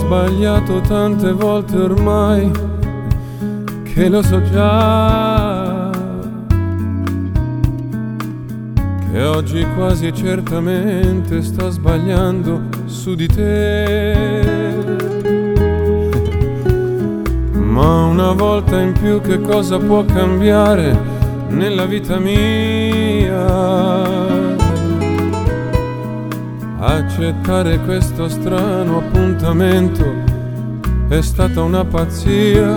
sbagliato tante volte ormai che lo so già, che oggi quasi certamente sto sbagliando su di te. Ma una volta in più che cosa può cambiare nella vita mia? Accettare questo strano appuntamento è stata una pazzia.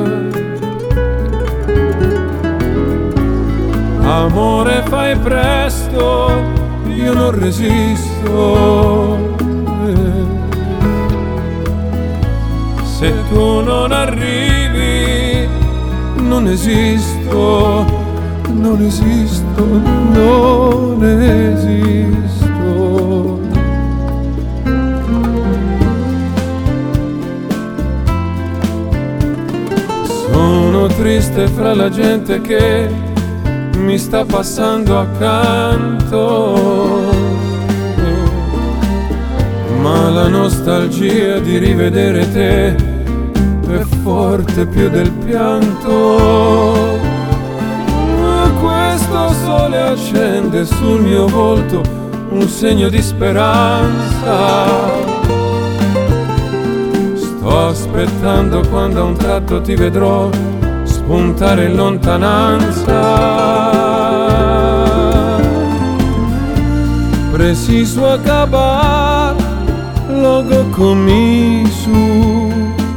Amore, fai presto, io non resisto. Se tu non arrivi, non esisto, non esisto, non esisto. Sono triste fra la gente che mi sta passando accanto, ma la nostalgia di rivedere te è forte più del pianto. Questo sole accende sul mio volto un segno di speranza. Sto aspettando quando a un tratto ti vedrò spuntare in lontananza. Preciso acabar logo com isso.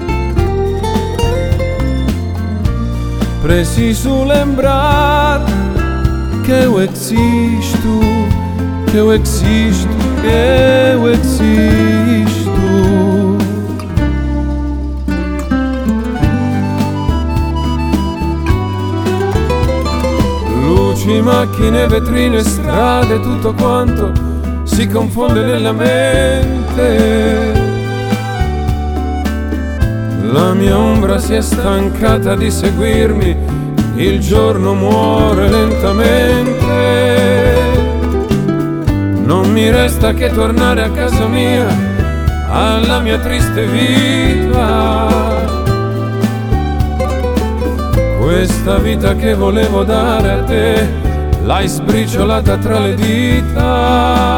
Preciso lembrar que eu existo, que eu existo, que eu existo. Luci, macchine, vetrine, strade, tutto quanto si confonde nella mente. La mia ombra si è stancata di seguirmi, il giorno muore lentamente. Non mi resta che tornare a casa mia, alla mia triste vita. Questa vita che volevo dare a te, l'hai sbriciolata tra le dita.